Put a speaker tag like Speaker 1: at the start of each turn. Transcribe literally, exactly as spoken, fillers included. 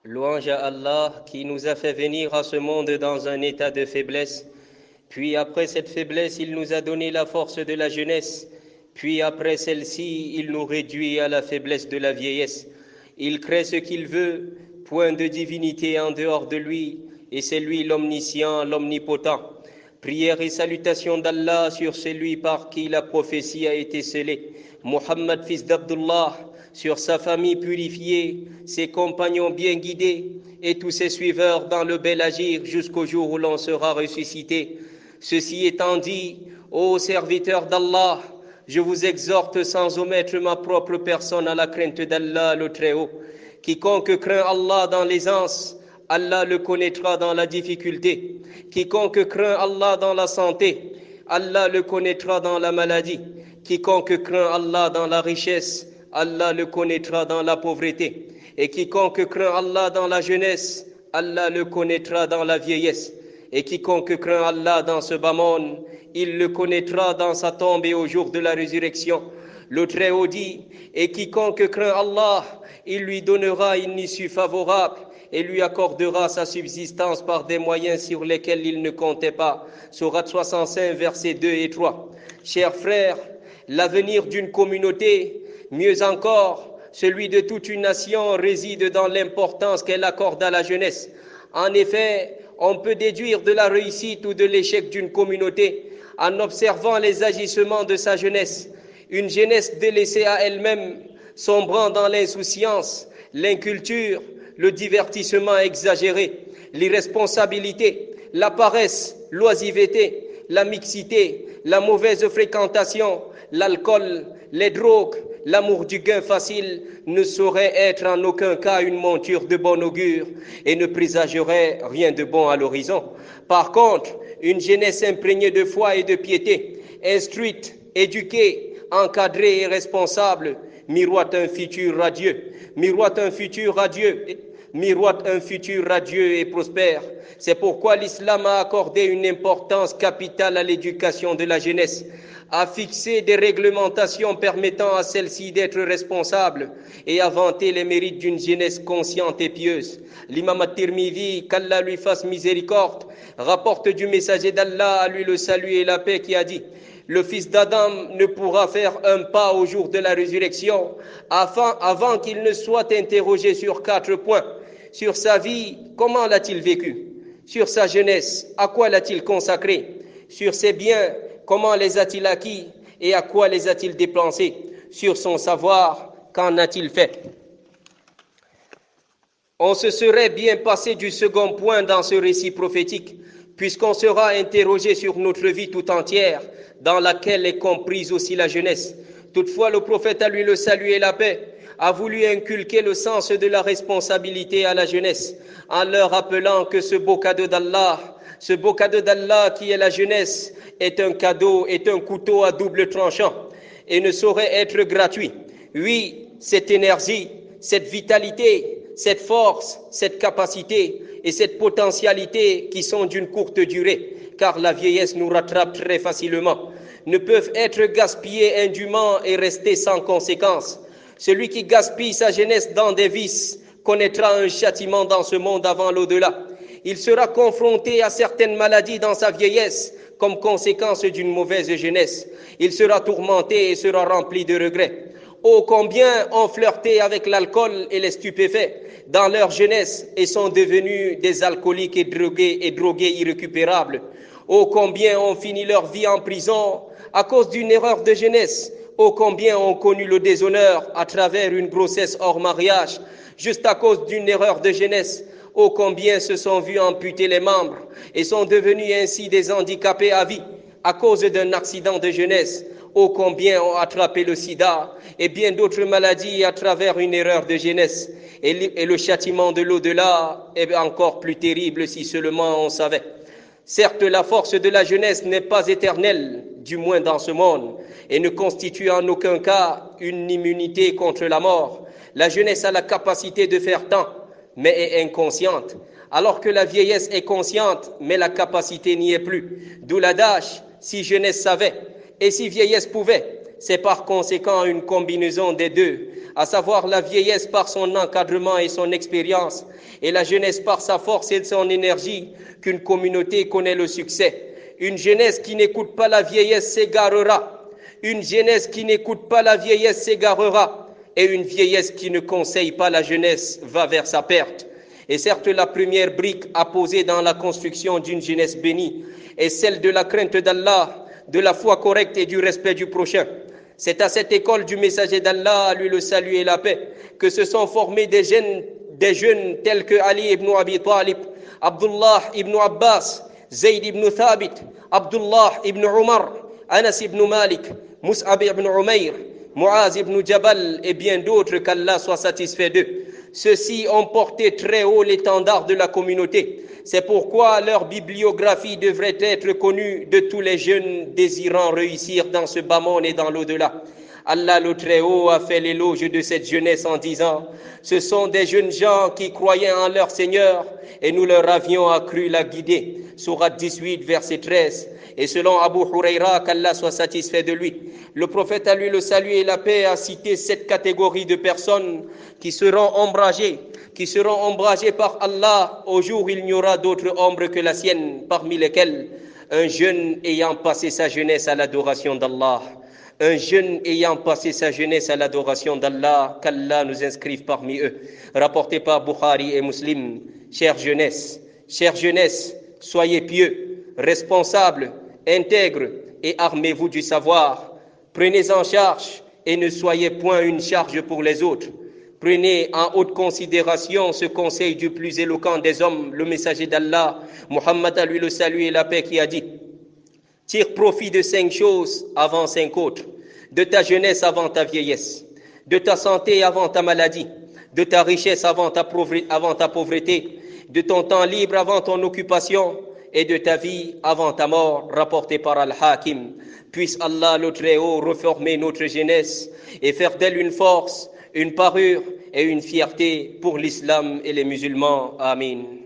Speaker 1: Louange à Allah qui nous a fait venir à ce monde dans un état de faiblesse. Puis après cette faiblesse, il nous a donné la force de la jeunesse. Puis après celle-ci, il nous réduit à la faiblesse de la vieillesse. Il crée ce qu'il veut, point de divinité en dehors de lui, et c'est lui l'omniscient, l'omnipotent. Prière et salutations d'Allah sur celui par qui la prophétie a été scellée. Muhammad, fils d'Abdullah, sur sa famille purifiée, ses compagnons bien guidés et tous ses suiveurs dans le bel agir jusqu'au jour où l'on sera ressuscité. Ceci étant dit, ô serviteurs d'Allah, je vous exhorte sans omettre ma propre personne à la crainte d'Allah le Très-Haut. Quiconque craint Allah dans l'aisance, Allah le connaîtra dans la difficulté. Quiconque craint Allah dans la santé, Allah le connaîtra dans la maladie. Quiconque craint Allah dans la richesse, Allah le connaîtra dans la pauvreté. Et quiconque craint Allah dans la jeunesse, Allah le connaîtra dans la vieillesse. Et quiconque craint Allah dans ce bas monde, il le connaîtra dans sa tombe et au jour de la résurrection. Le Très-Haut dit, et quiconque craint Allah, il lui donnera une issue favorable et lui accordera sa subsistance par des moyens sur lesquels il ne comptait pas. Sourate soixante-cinq, versets deux et trois. Chers frères, l'avenir d'une communauté, mieux encore, celui de toute une nation réside dans l'importance qu'elle accorde à la jeunesse. En effet, on peut déduire de la réussite ou de l'échec d'une communauté en observant les agissements de sa jeunesse. Une jeunesse délaissée à elle-même, sombrant dans l'insouciance, l'inculture, le divertissement exagéré, l'irresponsabilité, la paresse, l'oisiveté, la mixité, la mauvaise fréquentation, l'alcool, les drogues, l'amour du gain facile ne saurait être en aucun cas une monture de bon augure et ne présagerait rien de bon à l'horizon. Par contre, une jeunesse imprégnée de foi et de piété, instruite, éduquée, encadrée et responsable, miroite un futur radieux, miroite un futur radieux, miroite un futur radieux et prospère. C'est pourquoi l'islam a accordé une importance capitale à l'éducation de la jeunesse, a fixé des réglementations permettant à celle-ci d'être responsable et a vanté les mérites d'une jeunesse consciente et pieuse. L'imam at-Tirmidhi, qu'Allah lui fasse miséricorde, rapporte du messager d'Allah, à lui le salut et la paix, qui a dit: le fils d'Adam ne pourra faire un pas au jour de la résurrection afin, avant qu'il ne soit interrogé sur quatre points. Sur sa vie, comment l'a-t-il vécu? Sur sa jeunesse, à quoi l'a-t-il consacré? Sur ses biens, comment les a-t-il acquis et à quoi les a-t-il dépensés? Sur son savoir, qu'en a-t-il fait? On se serait bien passé du second point dans ce récit prophétique, puisqu'on sera interrogé sur notre vie tout entière, dans laquelle est comprise aussi la jeunesse. Toutefois, le prophète, à lui le salut et la paix, a voulu inculquer le sens de la responsabilité à la jeunesse, en leur rappelant que ce beau cadeau d'Allah, ce beau cadeau d'Allah qui est la jeunesse, est un cadeau, est un couteau à double tranchant et ne saurait être gratuit. Oui, cette énergie, cette vitalité, cette force, cette capacité et cette potentialité qui sont d'une courte durée, car la vieillesse nous rattrape très facilement, ne peuvent être gaspillées indûment et rester sans conséquence. Celui qui gaspille sa jeunesse dans des vices connaîtra un châtiment dans ce monde avant l'au-delà. Il sera confronté à certaines maladies dans sa vieillesse comme conséquence d'une mauvaise jeunesse. Il sera tourmenté et sera rempli de regrets. Ô combien ont flirté avec l'alcool et les stupéfaits dans leur jeunesse et sont devenus des alcooliques et drogués et drogués irrécupérables. Ô combien ont fini leur vie en prison à cause d'une erreur de jeunesse. Ô combien ont connu le déshonneur à travers une grossesse hors mariage, juste à cause d'une erreur de jeunesse. Ô combien se sont vus amputer les membres et sont devenus ainsi des handicapés à vie à cause d'un accident de jeunesse. Ô combien ont attrapé le sida et bien d'autres maladies à travers une erreur de jeunesse. Et le châtiment de l'au-delà est encore plus terrible si seulement on savait. Certes, la force de la jeunesse n'est pas éternelle, du moins dans ce monde, et ne constitue en aucun cas une immunité contre la mort. La jeunesse a la capacité de faire tant, mais est inconsciente, alors que la vieillesse est consciente, mais la capacité n'y est plus. D'où l'adage, si jeunesse savait, et si vieillesse pouvait, c'est par conséquent une combinaison des deux. à savoir la vieillesse par son encadrement et son expérience, et la jeunesse par sa force et son énergie, qu'une communauté connaît le succès. Une jeunesse qui n'écoute pas la vieillesse s'égarera. Une jeunesse qui n'écoute pas la vieillesse s'égarera. Et une vieillesse qui ne conseille pas la jeunesse va vers sa perte. Et certes, la première brique à poser dans la construction d'une jeunesse bénie est celle de la crainte d'Allah, de la foi correcte et du respect du prochain. C'est à cette école du messager d'Allah, à lui le salut et la paix, que se sont formés des jeunes, des jeunes tels que Ali ibn Abi Talib, Abdullah ibn Abbas, Zayd ibn Thabit, Abdullah ibn Umar, Anas ibn Malik, Mus'ab ibn Umayr, Muaz ibn Jabal et bien d'autres, qu'Allah soit satisfait d'eux. Ceux-ci ont porté très haut l'étendard de la communauté. C'est pourquoi leur bibliographie devrait être connue de tous les jeunes désirant réussir dans ce bas monde et dans l'au-delà. Allah le Très-Haut a fait l'éloge de cette jeunesse en disant « Ce sont des jeunes gens qui croyaient en leur Seigneur et nous leur avions accru la guidée. » Sourate dix-huit, verset treize. Et selon Abu Huraira, qu'Allah soit satisfait de lui, le prophète, à lui le salut et la paix, a cité cette catégorie de personnes qui seront ombragées, qui seront ombragées par Allah au jour où il n'y aura d'autre ombre que la sienne, parmi lesquelles un jeune ayant passé sa jeunesse à l'adoration d'Allah. Un jeune ayant passé sa jeunesse à l'adoration d'Allah, qu'Allah nous inscrive parmi eux. Rapporté par Bukhari et Muslim. Chère jeunesse, chère jeunesse, soyez pieux, responsables, intègres et armez-vous du savoir. Prenez en charge et ne soyez point une charge pour les autres. Prenez en haute considération ce conseil du plus éloquent des hommes, le messager d'Allah, Muhammad, à lui le salut et la paix, qui a dit: tire profit de cinq choses avant cinq autres, de ta jeunesse avant ta vieillesse, de ta santé avant ta maladie, de ta richesse avant ta pauvreté, de ton temps libre avant ton occupation et de ta vie avant ta mort, rapporté par Al-Hakim. Puisse Allah le Très-Haut reformer notre jeunesse et faire d'elle une force, une parure et une fierté pour l'islam et les musulmans. Amin.